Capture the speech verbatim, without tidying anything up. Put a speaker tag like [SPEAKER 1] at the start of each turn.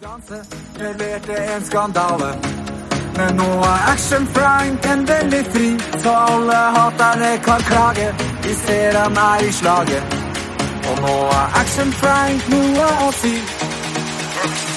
[SPEAKER 1] Danse leverte en skandale. Men nå er Action Frank endelig fri, så alle haterne kan klage. Vi ser han er i slaget, og nå er Action Frank noe å si.